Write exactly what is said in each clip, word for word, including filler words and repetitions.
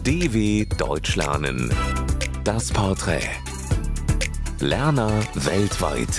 D W Deutsch lernen. Das Porträt. Lerner weltweit.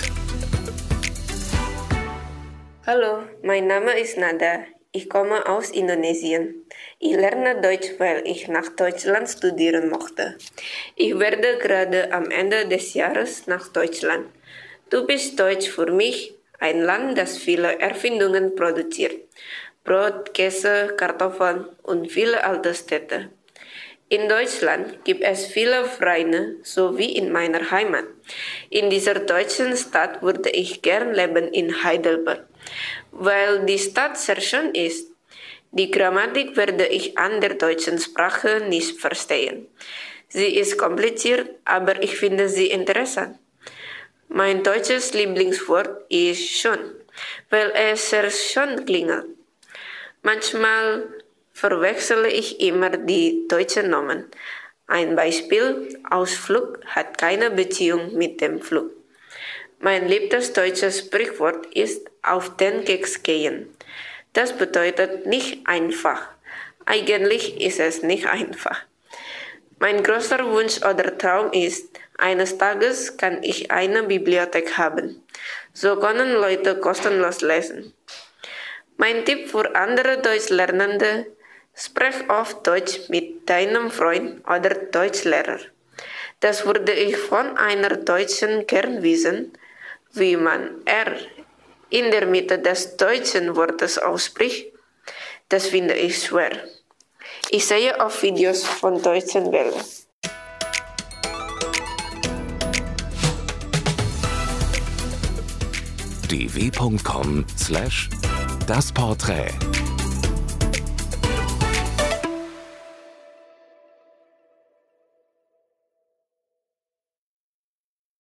Hallo, mein Name ist Nada. Ich komme aus Indonesien. Ich lerne Deutsch, weil ich nach Deutschland studieren möchte. Ich werde gerade am Ende des Jahres nach Deutschland. Typisch Deutsch für mich, ein Land, das viele Erfindungen produziert. Brot, Käse, Kartoffeln und viele alte Städte. In Deutschland gibt es viele Vereine, so wie in meiner Heimat. In dieser deutschen Stadt würde ich gern leben in Heidelberg, weil die Stadt sehr schön ist. Die Grammatik werde ich an der deutschen Sprache nicht verstehen. Sie ist kompliziert, aber ich finde sie interessant. Mein deutsches Lieblingswort ist schön, weil es sehr schön klingt. Manchmal verwechsle ich immer die deutschen Namen. Ein Beispiel: Ausflug hat keine Beziehung mit dem Flug. Mein liebstes deutsches Sprichwort ist auf den Keks gehen. Das bedeutet nicht einfach. Eigentlich ist es nicht einfach. Mein großer Wunsch oder Traum ist, eines Tages kann ich eine Bibliothek haben. So können Leute kostenlos lesen. Mein Tipp für andere Deutschlernende: Sprech oft Deutsch mit deinem Freund oder Deutschlehrer. Das würde ich von einer Deutschen gern wissen, wie man R in der Mitte des deutschen Wortes ausspricht. Das finde ich schwer. Ich sehe oft Videos von deutschen Wellen. d w punkt com slash das Porträt